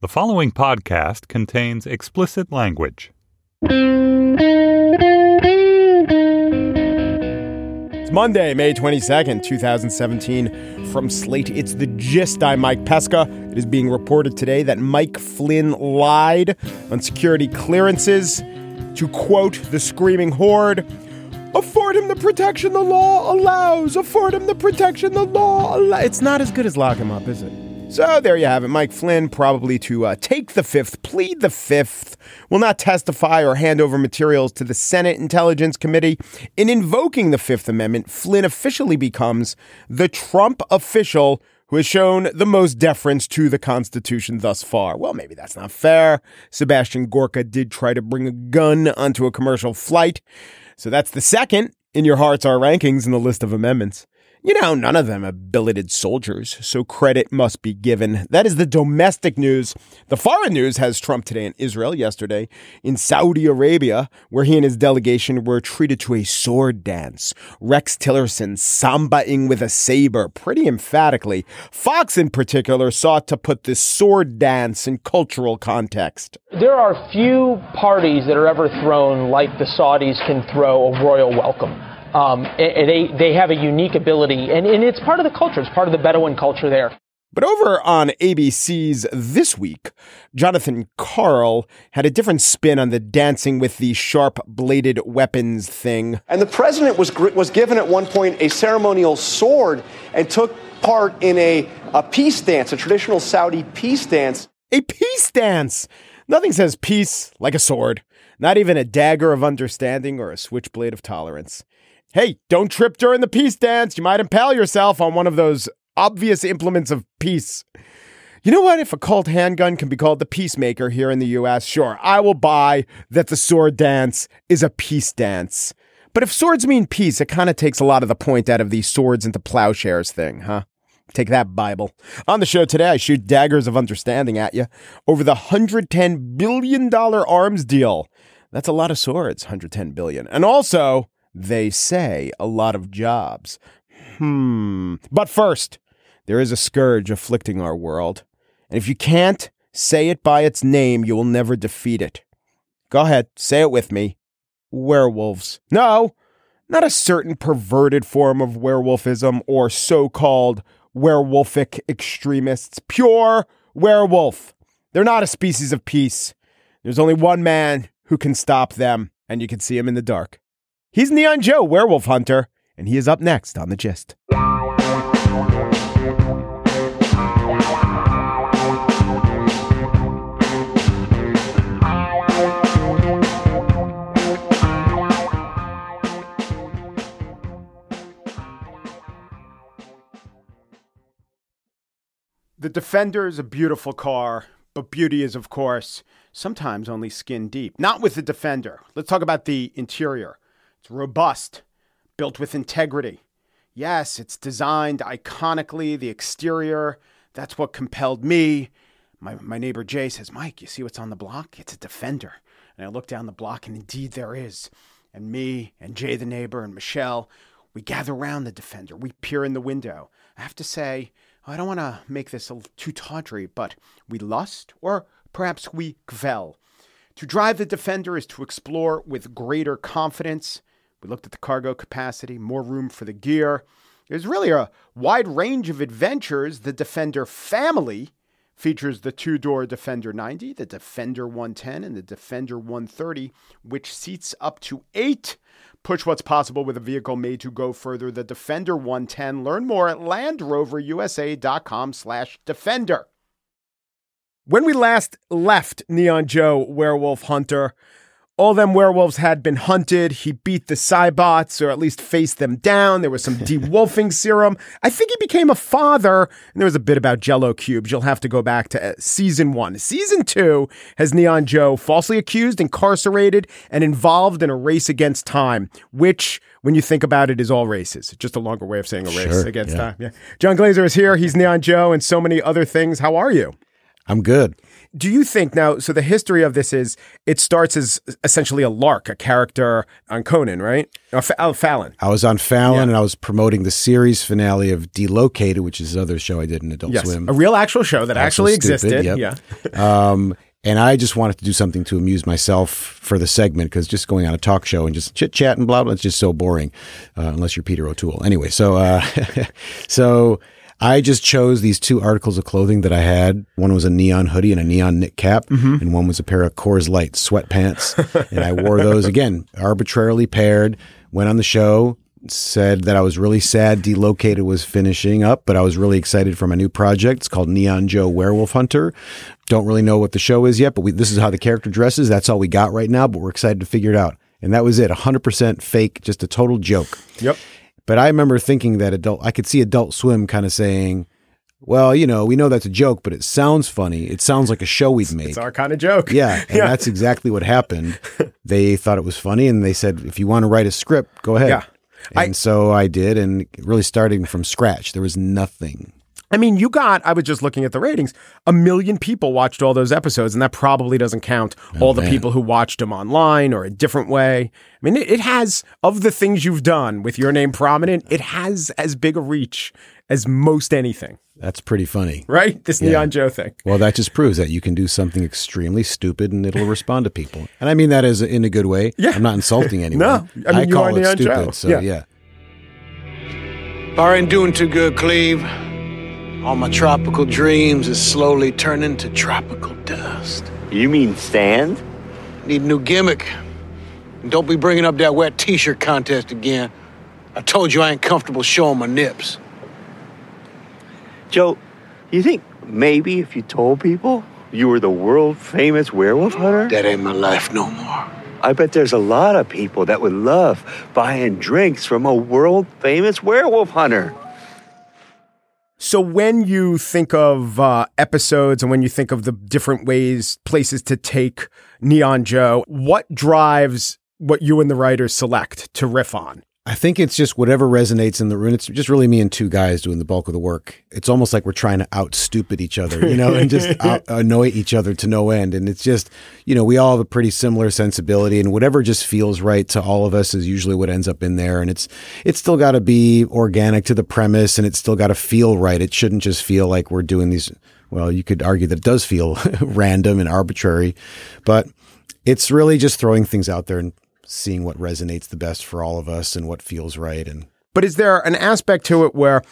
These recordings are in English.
The following podcast contains explicit language. It's Monday, May 22nd, 2017. From Slate, it's The Gist. I'm Mike Pesca. It is being reported today that Mike Flynn lied on security clearances to, quote, the screaming horde, afford him the protection the law allows. Afford him the protection the law allows. It's not as good as lock him up, is it? So there you have it. Mike Flynn, probably to take the fifth, plead the fifth, will not testify or hand over materials to the Senate Intelligence Committee. In invoking the Fifth Amendment, Flynn officially becomes the Trump official who has shown the most deference to the Constitution thus far. Well, maybe that's not fair. Sebastian Gorka did try to bring a gun onto a commercial flight. So that's the second in your Hearts Are rankings in the list of amendments. You know, none of them are billeted soldiers, so credit must be given. That is the domestic news. The foreign news has Trump today in Israel, yesterday in Saudi Arabia, where he and his delegation were treated to a sword dance. Rex Tillerson sambaing with a saber, pretty emphatically. Fox, in particular, sought to put this sword dance in cultural context. There are few parties that are ever thrown like the Saudis can throw a royal welcome. They have a unique ability, and it's part of the culture. It's part of the Bedouin culture there. But over on ABC's This Week, Jonathan Karl had a different spin on the dancing with the sharp-bladed weapons thing. And the president was given at one point a ceremonial sword and took part in a peace dance, a traditional Saudi peace dance. A peace dance! Nothing says peace like a sword. Not even a dagger of understanding or a switchblade of tolerance. Hey, don't trip during the peace dance. You might impale yourself on one of those obvious implements of peace. You know what? If a Colt handgun can be called the peacemaker here in the U.S., sure, I will buy that the sword dance is a peace dance. But if swords mean peace, it kind of takes a lot of the point out of the swords into plowshares thing, huh? Take that, Bible. On the show today, I shoot daggers of understanding at you over the $110 billion arms deal. That's a lot of swords, $110 billion. And also, they say a lot of jobs. But first, there is a scourge afflicting our world. And if you can't say it by its name, you will never defeat it. Go ahead, say it with me. Werewolves. No, not a certain perverted form of werewolfism or so-called werewolfic extremists. Pure werewolf. They're not a species of peace. There's only one man who can stop them, and you can see him in the dark. He's Neon Joe, werewolf hunter, and he is up next on The Gist. The Defender is a beautiful car, but beauty is, of course, sometimes only skin deep. Not with the Defender. Let's talk about the interior. It's robust, built with integrity. Yes, it's designed iconically, the exterior. That's what compelled me. My neighbor Jay says, Mike, you see what's on the block? It's a Defender. And I look down the block, and indeed there is. And me and Jay the neighbor and Michelle, we gather around the Defender. We peer in the window. I have to say, I don't want to make this too tawdry, but we lust, or perhaps we kvel. To drive the Defender is to explore with greater confidence. We looked at the cargo capacity, more room for the gear. There's really a wide range of adventures. The Defender family features the two-door Defender 90, the Defender 110, and the Defender 130, which seats up to 8. Push what's possible with a vehicle made to go further. The Defender 110. Learn more at LandRoverUSA.com/Defender. When we last left Neon Joe, werewolf hunter, all them werewolves had been hunted. He beat the Cybots, or at least faced them down. There was some de-wolfing serum. I think he became a father. And there was a bit about Jell-O cubes. You'll have to go back to season 1. Season 2 has Neon Joe falsely accused, incarcerated, and involved in a race against time, which, when you think about it, is all races. Just a longer way of saying a race against time. Yeah. John Glazer is here. He's Neon Joe and so many other things. How are you? I'm good. Do you think now, so the history of this is, it starts as essentially a lark, a character on Conan, right? Fallon. I was on Fallon and I was promoting the series finale of Delocated, which is another show I did in Adult Swim. A real actual show that actually existed. Yep. Yeah. And I just wanted to do something to amuse myself for the segment, because just going on a talk show and just chit chat and blah, blah, it's just so boring, unless you're Peter O'Toole. Anyway, so I just chose these 2 articles of clothing that I had. One was a neon hoodie and a neon knit cap, and one was a pair of Coors Light sweatpants. And I wore those, again, arbitrarily paired, went on the show, said that I was really sad Delocated was finishing up, but I was really excited for my new project. It's called Neon Joe Werewolf Hunter. Don't really know what the show is yet, but this is how the character dresses. That's all we got right now, but we're excited to figure it out. And that was it. 100% fake, just a total joke. Yep. But I remember thinking that I could see Adult Swim kind of saying, well, we know that's a joke, but it sounds funny. It sounds like a show we'd make. It's our kind of joke. Yeah, and that's exactly what happened. They thought it was funny, and they said, if you want to write a script, go ahead. Yeah. And so I did, and really starting from scratch. There was nothing. I mean, I was just looking at the ratings, 1 million people watched all those episodes, and that probably doesn't count all the people who watched them online or a different way. I mean, it has, of the things you've done with your name prominent, it has as big a reach as most anything. That's pretty funny. Right? This Neon Joe thing. Well, that just proves that you can do something extremely stupid and it'll respond to people. And I mean that as in a good way. Yeah. I'm not insulting anyone. No, I mean, you call are it Neon stupid, Joe. So yeah. I ain't doing too good, Cleve. All my tropical dreams is slowly turning to tropical dust. You mean sand? Need a new gimmick. And don't be bringing up that wet t-shirt contest again. I told you I ain't comfortable showing my nips. Joe, you think maybe if you told people you were the world-famous werewolf hunter? That ain't my life no more. I bet there's a lot of people that would love buying drinks from a world-famous werewolf hunter. So when you think of episodes and when you think of the different places to take Neon Joe, what drives what you and the writers select to riff on? I think it's just whatever resonates in the room. It's just really me and 2 guys doing the bulk of the work. It's almost like we're trying to out-stupid each other, and just annoy each other to no end. And it's just, we all have a pretty similar sensibility, and whatever just feels right to all of us is usually what ends up in there. And it's still got to be organic to the premise, and it's still got to feel right. It shouldn't just feel like we're doing these, well, you could argue that it does feel random and arbitrary, but it's really just throwing things out there and seeing what resonates the best for all of us and what feels right. But is there an aspect to it where,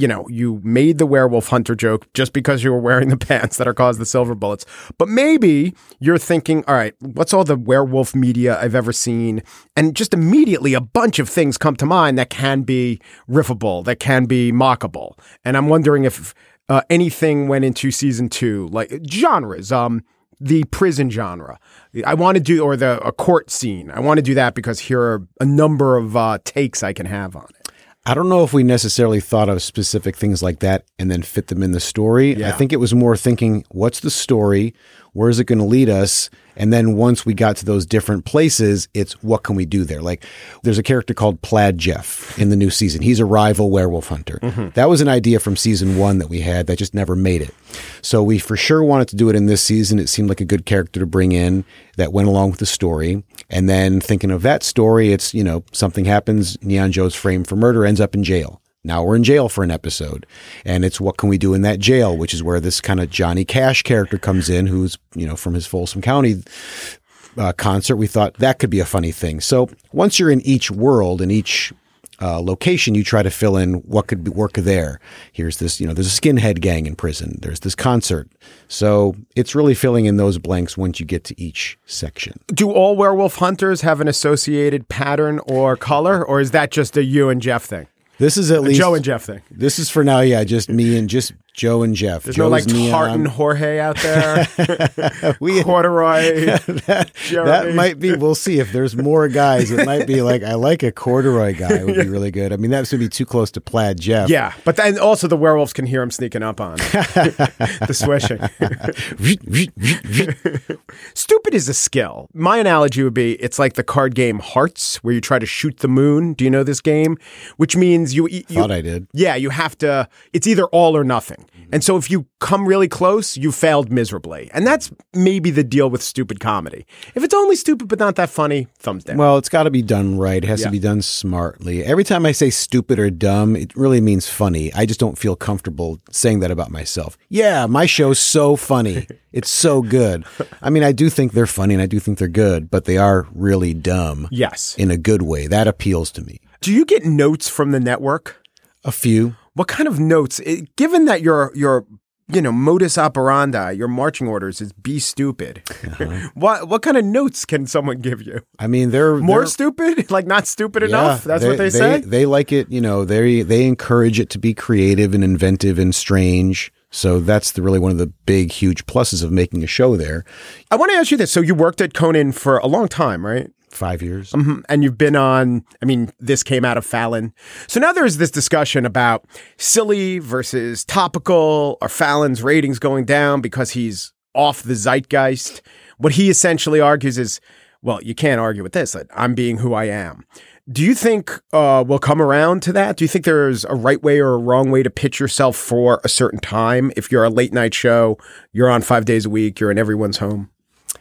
you made the werewolf hunter joke just because you were wearing the pants that are caused the silver bullets, but maybe you're thinking, all right, what's all the werewolf media I've ever seen? And just immediately a bunch of things come to mind that can be riffable, that can be mockable. And I'm wondering if anything went into season 2, like genres, the prison genre. I want to do, or a court scene. I want to do that because here are a number of takes I can have on it. I don't know if we necessarily thought of specific things like that and then fit them in the story. Yeah. I think it was more thinking, what's the story? Where is it going to lead us? And then once we got to those different places, it's what can we do there? Like there's a character called Plaid Jeff in the new season. He's a rival werewolf hunter. Mm-hmm. That was an idea from season 1 that we had that just never made it. So we for sure wanted to do it in this season. It seemed like a good character to bring in that went along with the story. And then thinking of that story, it's, something happens, Neon Joe's framed for murder, ends up in jail. Now we're in jail for an episode, and it's what can we do in that jail, which is where this kind of Johnny Cash character comes in, who's, from his Folsom County concert. We thought that could be a funny thing. So once you're in each world, in each location, you try to fill in what could work there. Here's this, there's a skinhead gang in prison. There's this concert. So it's really filling in those blanks once you get to each section. Do all werewolf hunters have an associated pattern or color, or is that just a you and Jeff thing? This is at least Joe and Jeff thing. This is for now, yeah, just me and just Joe and Jeff. There's Joe's no Tartan Jorge out there. Corduroy. that might be. We'll see if there's more guys. It might be like I like a corduroy guy would be really good. I mean, that would be too close to Plaid Jeff. Yeah, but then also the werewolves can hear him sneaking up on the swishing. Stupid is a skill. My analogy would be it's like the card game Hearts, where you try to shoot the moon. Do you know this game? Which means you thought I did. Yeah, you have to. It's either all or nothing. And so if you come really close, you failed miserably. And that's maybe the deal with stupid comedy. If it's only stupid but not that funny, thumbs down. Well, it's got to be done right. It has to be done smartly. Every time I say stupid or dumb, it really means funny. I just don't feel comfortable saying that about myself. Yeah, my show's so funny. It's so good. I mean, I do think they're funny and I do think they're good, but they are really dumb. Yes. In a good way. That appeals to me. Do you get notes from the network? A few. What kind of notes? Given that your modus operandi, your marching orders is be stupid. Uh-huh. What kind of notes can someone give you? I mean, they're stupid, like not stupid enough. That's what they say. They like it. They encourage it to be creative and inventive and strange. So that's really one of the big, huge pluses of making a show there. I want to ask you this. So you worked at Conan for a long time, right? 5 years. Mm-hmm. And you've been on, this came out of Fallon. So now there's this discussion about silly versus topical. Are Fallon's ratings going down because he's off the zeitgeist? What he essentially argues is, well, you can't argue with this. That I'm being who I am. Do you think we'll come around to that? Do you think there's a right way or a wrong way to pitch yourself for a certain time? If you're a late night show, you're on 5 days a week, you're in everyone's home.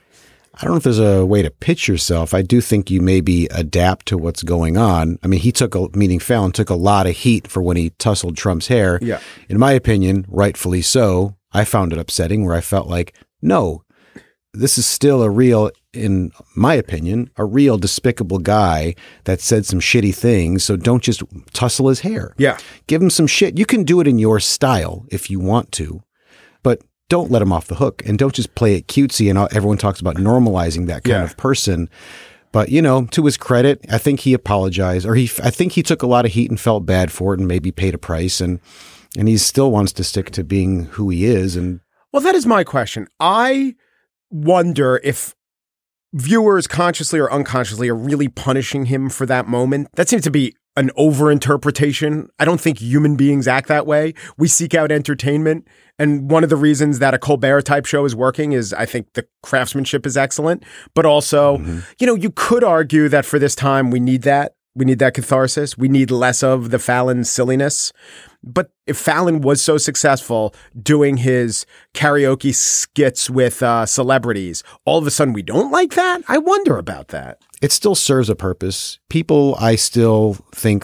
I don't know if there's a way to pitch yourself. I do think you maybe adapt to what's going on. I mean, Fallon took a lot of heat for when he tussled Trump's hair. Yeah. In my opinion, rightfully so. I found it upsetting where I felt like, no, this is still in my opinion, a real despicable guy that said some shitty things. So don't just tussle his hair. Yeah. Give him some shit. You can do it in your style if you want to, but don't let him off the hook and don't just play it cutesy. And everyone talks about normalizing that kind of person. But, to his credit, I think he apologized, I think he took a lot of heat and felt bad for it and maybe paid a price. And he still wants to stick to being who he is. And well, that is my question. I wonder if viewers consciously or unconsciously are really punishing him for that moment. That seems to be an overinterpretation. I don't think human beings act that way. We seek out entertainment. And one of the reasons that a Colbert type show is working is I think the craftsmanship is excellent. But also, you could argue that for this time, we need that. We need that catharsis. We need less of the Fallon silliness. But if Fallon was so successful doing his karaoke skits with celebrities, all of a sudden we don't like that? I wonder about that. It still serves a purpose. People, I still think,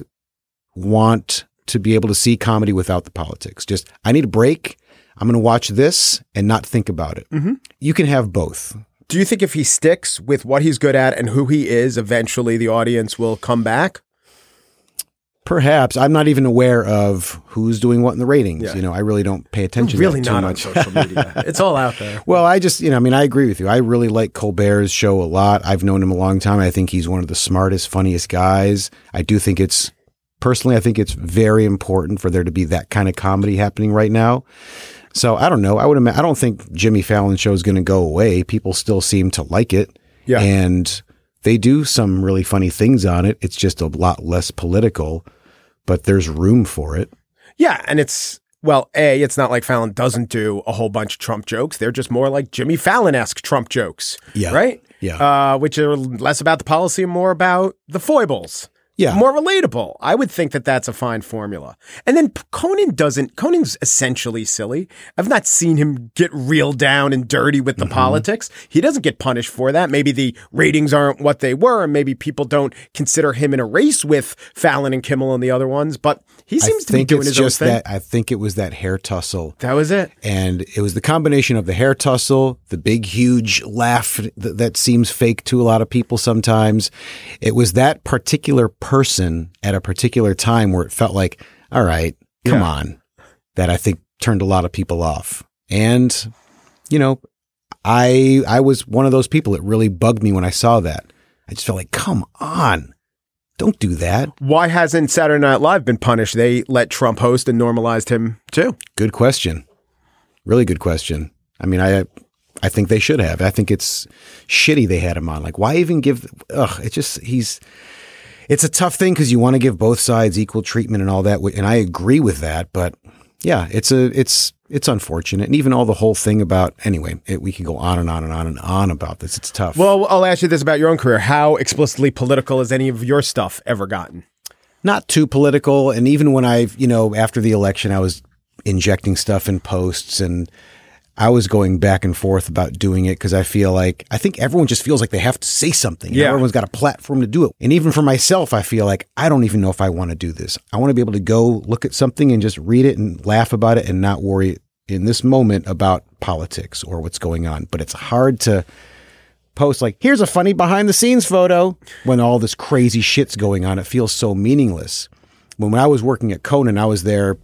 want to be able to see comedy without the politics. Just, I need a break. I'm going to watch this and not think about it. Mm-hmm. You can have both. Do you think if he sticks with what he's good at and who he is, eventually the audience will come back? Perhaps. I'm not even aware of who's doing what in the ratings. I really don't pay attention to that too much. On social media. It's all out there. Well, I just, I agree with you. I really like Colbert's show a lot. I've known him a long time. I think he's one of the smartest, funniest guys. I do think personally, I think it's very important for there to be that kind of comedy happening right now. So I don't know. I don't think Jimmy Fallon's show is going to go away. People still seem to like it. Yeah. And they do some really funny things on it. It's just a lot less political, but there's room for it. Yeah. And it's not like Fallon doesn't do a whole bunch of Trump jokes. They're just more like Jimmy Fallon-esque Trump jokes. Yeah. Right? Yeah. Which are less about the policy and more about the foibles. Yeah. More relatable. I would think that that's a fine formula. And then Conan's essentially silly. I've not seen him get real down and dirty with the politics. He doesn't get punished for that. Maybe the ratings aren't what they were, and maybe people don't consider him in a race with Fallon and Kimmel and the other ones, but he seems to be doing his own thing. I think it was that hair tussle. That was it. And it was the combination of the hair tussle, the big, huge laugh that seems fake to a lot of people sometimes. It was that particular person at a particular time where it felt like, all right, come on, that I think turned a lot of people off. And, I was one of those people. It really bugged me when I saw that. I just felt like, come on, don't do that. Why hasn't Saturday Night Live been punished? They let Trump host and normalized him too. Good question. Really good question. I mean, I think they should have. I think it's shitty they had him on. Like, why even give, it's a tough thing because you want to give both sides equal treatment and all that. And I agree with that. But yeah, it's unfortunate. And even all the whole thing about, anyway, we can go on and on and on and on about this. It's tough. Well, I'll ask you this about your own career. How explicitly political has any of your stuff ever gotten? Not too political. And even when after the election, I was injecting stuff in posts, and I was going back and forth about doing it because I think everyone just feels like they have to say something. Yeah. Everyone's got a platform to do it. And even for myself, I feel like I don't even know if I want to do this. I want to be able to go look at something and just read it and laugh about it and not worry in this moment about politics or what's going on. But it's hard to post like, here's a funny behind the scenes photo when all this crazy shit's going on. It feels so meaningless. When I was working at Conan, I was there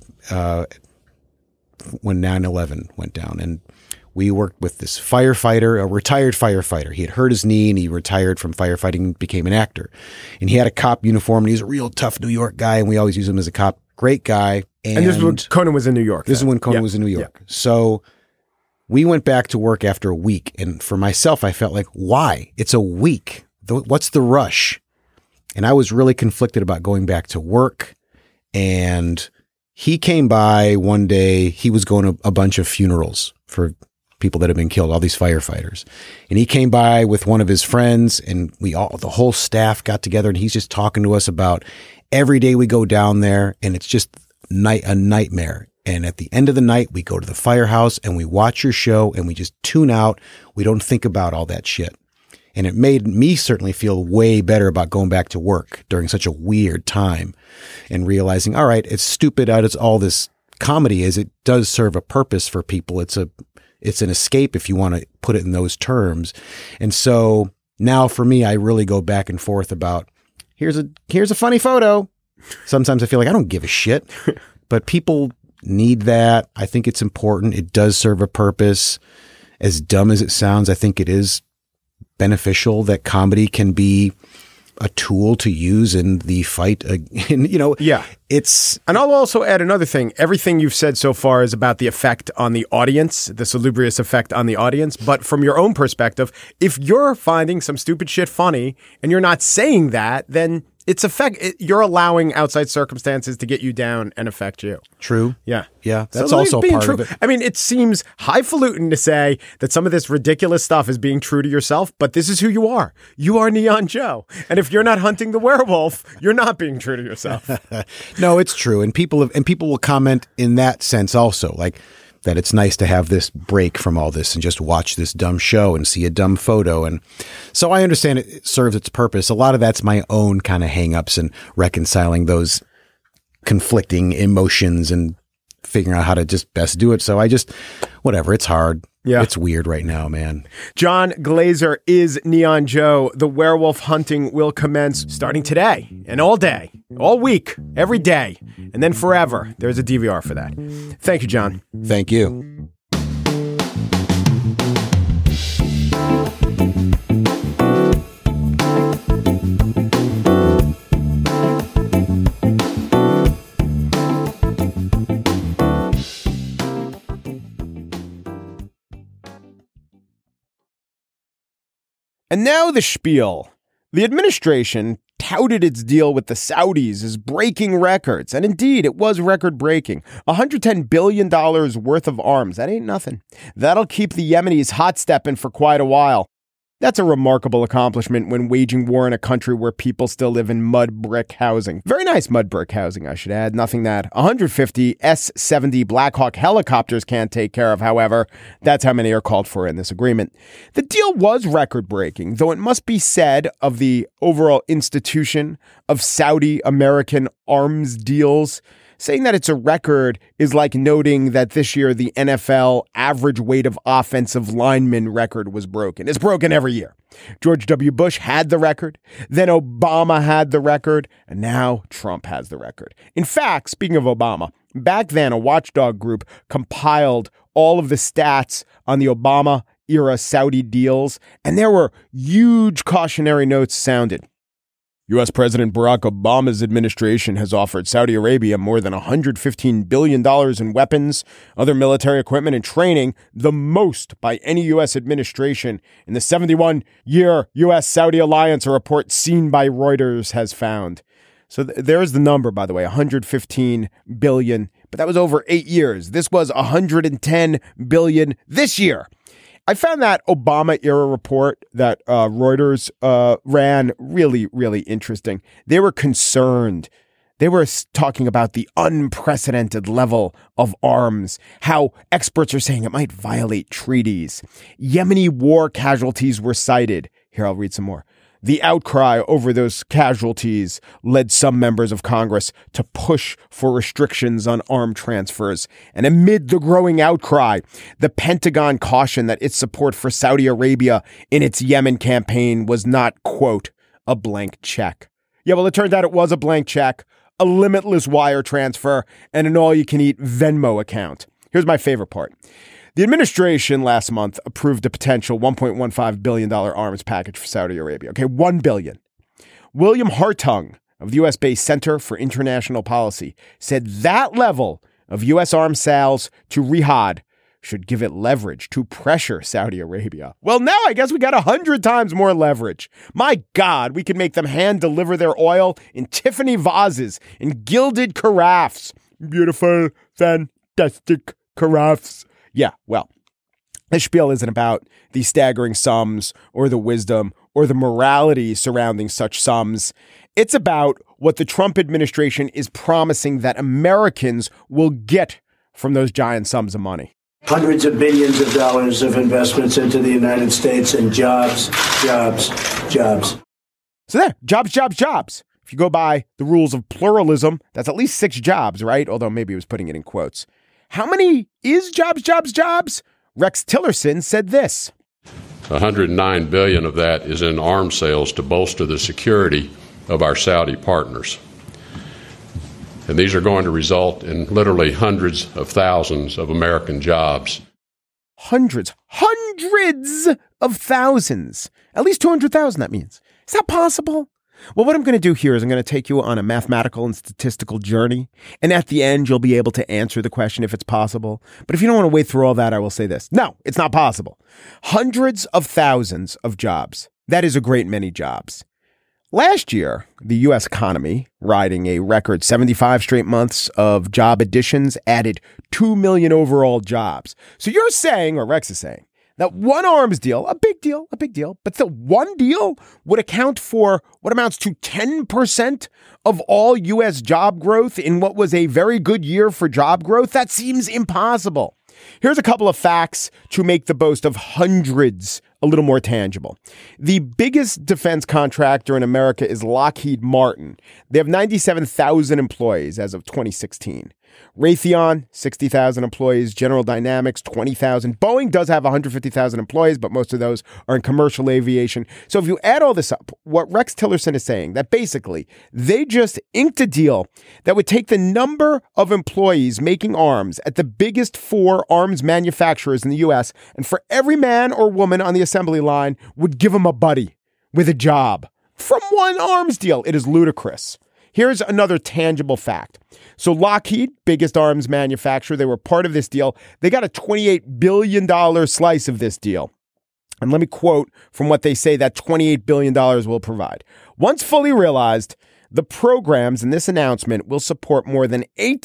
when 9/11 went down, and we worked with this firefighter, a retired firefighter. He had hurt his knee and he retired from firefighting and became an actor. And he had a cop uniform, and he's a real tough New York guy, and we always use him as a cop. Great guy. And this is when Conan was in New York. This is when Conan was in New York. Yeah. So we went back to work after a week. And for myself, I felt like, why? It's a week. What's the rush? And I was really conflicted about going back to work. And he came by one day. He was going to a bunch of funerals for people that have been killed, all these firefighters. And he came by with one of his friends, and the whole staff got together, and he's just talking to us about every day we go down there, and it's just a nightmare. And at the end of the night, we go to the firehouse and we watch your show and we just tune out. We don't think about all that shit. And it made me certainly feel way better about going back to work during such a weird time and realizing, all right, as stupid as all this comedy is, it does serve a purpose for people. It's an escape, if you want to put it in those terms. And so now for me, I really go back and forth about, here's a funny photo. Sometimes I feel like I don't give a shit, but people need that. I think it's important. It does serve a purpose. As dumb as it sounds, I think it is beneficial that comedy can be a tool to use in the fight. Yeah. And I'll also add another thing. Everything you've said so far is about the effect on the audience, the salubrious effect on the audience. But from your own perspective, if you're finding some stupid shit funny and you're not saying that, then you're allowing outside circumstances to get you down and affect you. True. Yeah. Yeah. That's also part true. of it. I mean, it seems highfalutin to say that some of this ridiculous stuff is being true to yourself, but this is who you are. You are Neon Joe. And if you're not hunting the werewolf, you're not being true to yourself. No, it's true. And people will comment in that sense also, like that it's nice to have this break from all this and just watch this dumb show and see a dumb photo. And so I understand it serves its purpose. A lot of that's my own kind of hangups and reconciling those conflicting emotions and figuring out how to just best do it. So whatever, it's hard. Yeah. It's weird right now, man. Jon Glaser is Neon Joe. The werewolf hunting will commence starting today and all day, all week, every day, and then forever. There's a DVR for that. Thank you, Jon. Thank you. And now the spiel. The administration touted its deal with the Saudis as breaking records. And indeed, it was record-breaking. $110 billion worth of arms. That ain't nothing. That'll keep the Yemenis hot-stepping for quite a while. That's a remarkable accomplishment when waging war in a country where people still live in mud brick housing. Very nice mud brick housing, I should add. Nothing that 150 S-70 Black Hawk helicopters can't take care of, however. That's how many are called for in this agreement. The deal was record-breaking, though it must be said of the overall institution of Saudi-American arms deals. Saying that it's a record is like noting that this year the NFL average weight of offensive lineman record was broken. It's broken every year. George W. Bush had the record, then Obama had the record, and now Trump has the record. In fact, speaking of Obama, back then a watchdog group compiled all of the stats on the Obama-era Saudi deals, and there were huge cautionary notes sounded. U.S. President Barack Obama's administration has offered Saudi Arabia more than $115 billion in weapons, other military equipment, and training, the most by any U.S. administration in the 71-year U.S.-Saudi alliance, a report seen by Reuters has found. So there's the number, by the way, $115 billion, but that was over 8 years. This was $110 billion this year. I found that Obama-era report that Reuters ran really, really interesting. They were concerned They were talking about the unprecedented level of arms, how experts are saying it might violate treaties. Yemeni war casualties were cited. Here, I'll read some more. The outcry over those casualties led some members of Congress to push for restrictions on arm transfers. And amid the growing outcry, the Pentagon cautioned that its support for Saudi Arabia in its Yemen campaign was not, quote, a blank check. Yeah, well, it turned out it was a blank check, a limitless wire transfer, and an all-you-can-eat Venmo account. Here's my favorite part. The administration last month approved a potential $1.15 billion arms package for Saudi Arabia. Okay, $1 billion. William Hartung of the U.S.-based Center for International Policy said that level of U.S. arms sales to Riyadh should give it leverage to pressure Saudi Arabia. Well, now I guess we got 100 times more leverage. My God, we can make them hand deliver their oil in Tiffany vases, in gilded carafes. Beautiful, fantastic carafes. Yeah, well, this spiel isn't about the staggering sums or the wisdom or the morality surrounding such sums. It's about what the Trump administration is promising that Americans will get from those giant sums of money. Hundreds of billions of dollars of investments into the United States and jobs, jobs, jobs. So there, jobs, jobs, jobs. If you go by the rules of pluralism, that's at least 6 jobs, right? Although maybe he was putting it in quotes. How many is jobs, jobs, jobs? Rex Tillerson said this. $109 billion of that is in arms sales to bolster the security of our Saudi partners. And these are going to result in literally hundreds of thousands of American jobs. Hundreds of thousands. At least 200,000, that means. Is that possible? Well, what I'm going to do here is I'm going to take you on a mathematical and statistical journey. And at the end, you'll be able to answer the question if it's possible. But if you don't want to wait through all that, I will say this. No, it's not possible. Hundreds of thousands of jobs. That is a great many jobs. Last year, the U.S. economy, riding a record 75 straight months of job additions, added 2 million overall jobs. So you're saying, or Rex is saying, that one arms deal, a big deal, but the one deal would account for what amounts to 10% of all U.S. job growth in what was a very good year for job growth? That seems impossible. Here's a couple of facts to make the boast of hundreds a little more tangible. The biggest defense contractor in America is Lockheed Martin. They have 97,000 employees as of 2016. Raytheon, 60,000 employees. General Dynamics, 20,000. Boeing does have 150,000 employees, but most of those are in commercial aviation. So if you add all this up, what Rex Tillerson is saying, that basically they just inked a deal that would take the number of employees making arms at the biggest 4 arms manufacturers in the U.S., and for every man or woman on the assembly line would give them a buddy with a job from one arms deal. It is ludicrous. Here's another tangible fact. So Lockheed, biggest arms manufacturer, they were part of this deal. They got a $28 billion slice of this deal. And let me quote from what they say that $28 billion will provide. Once fully realized, the programs in this announcement will support more than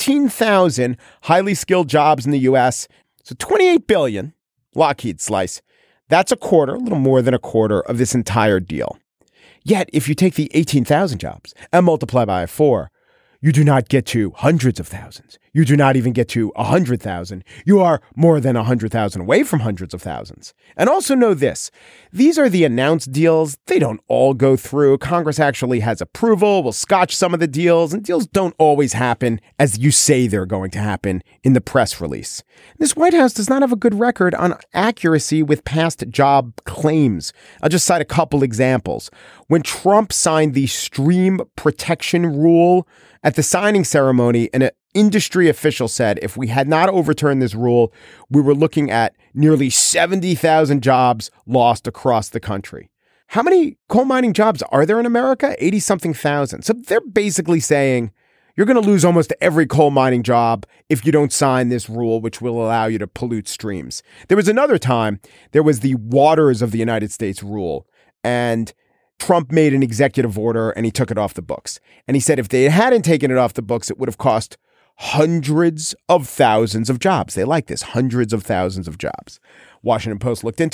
18,000 highly skilled jobs in the U.S. So $28 billion, Lockheed slice, that's a little more than a quarter of this entire deal. Yet, if you take the 18,000 jobs and multiply by 4, you do not get to hundreds of thousands. You do not even get to 100,000. You are more than 100,000 away from hundreds of thousands. And also know this. These are the announced deals. They don't all go through. Congress actually has approval, will scotch some of the deals, and deals don't always happen as you say they're going to happen in the press release. This White House does not have a good record on accuracy with past job claims. I'll just cite a couple examples. When Trump signed the Stream Protection Rule, at the signing ceremony, an industry official said if we had not overturned this rule, we were looking at nearly 70,000 jobs lost across the country. How many coal mining jobs are there in America? 80-something thousand. So they're basically saying you're going to lose almost every coal mining job if you don't sign this rule, which will allow you to pollute streams. There was another time, there was the Waters of the United States rule, and Trump made an executive order and he took it off the books. And he said if they hadn't taken it off the books, it would have cost hundreds of thousands of jobs. They like this, hundreds of thousands of jobs. Washington Post looked into it.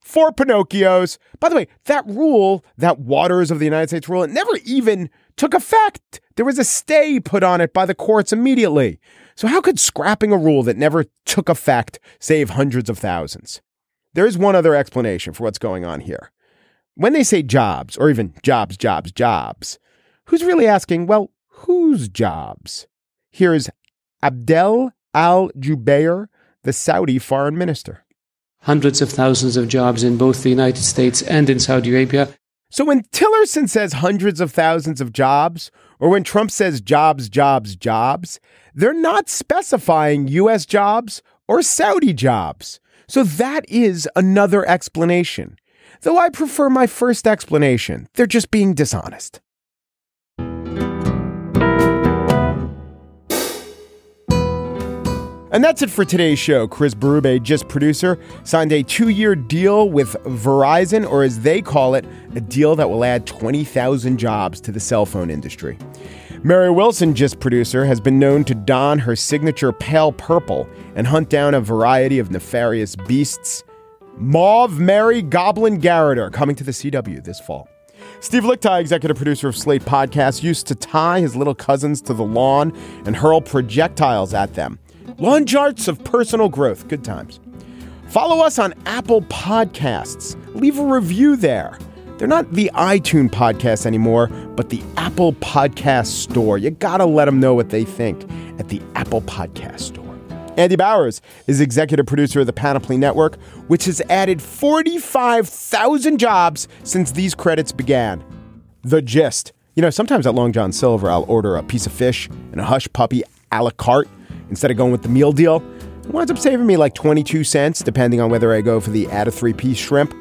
4 Pinocchios. By the way, that rule, that Waters of the United States rule, it never even took effect. There was a stay put on it by the courts immediately. So how could scrapping a rule that never took effect save hundreds of thousands? There is one other explanation for what's going on here. When they say jobs, or even jobs, who's really asking, well, whose jobs? Here's Abdel Al-Jubeir, the Saudi foreign minister. Hundreds of thousands of jobs in both the United States and in Saudi Arabia. So when Tillerson says hundreds of thousands of jobs, or when Trump says jobs, they're not specifying U.S. jobs or Saudi jobs. So that is another explanation. Though I prefer my first explanation. They're just being dishonest. And that's it for today's show. Chris Berube, Gist producer, signed a 2-year deal with Verizon, or as they call it, a deal that will add 20,000 jobs to the cell phone industry. Mary Wilson, Gist producer, has been known to don her signature pale purple and hunt down a variety of nefarious beasts. Mauve Mary Goblin Garroter coming to the CW this fall. Steve Lickteig, executive producer of Slate Podcasts, used to tie his little cousins to the lawn and hurl projectiles at them. Lawn charts of personal growth. Good times. Follow us on Apple Podcasts. Leave a review there. They're not the iTunes podcast anymore, but the Apple Podcast Store. You gotta let them know what they think at the Apple Podcast Store. Andy Bowers is executive producer of the Panoply Network, which has added 45,000 jobs since these credits began. The Gist. You know, sometimes at Long John Silver, I'll order a piece of fish and a hush puppy a la carte instead of going with the meal deal. It winds up saving me like 22 cents, depending on whether I go for the add a 3-piece shrimp.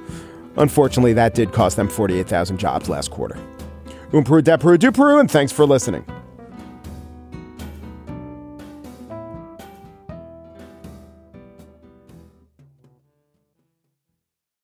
Unfortunately, that did cost them 48,000 jobs last quarter. Peru, da Peru, do Peru, and thanks for listening.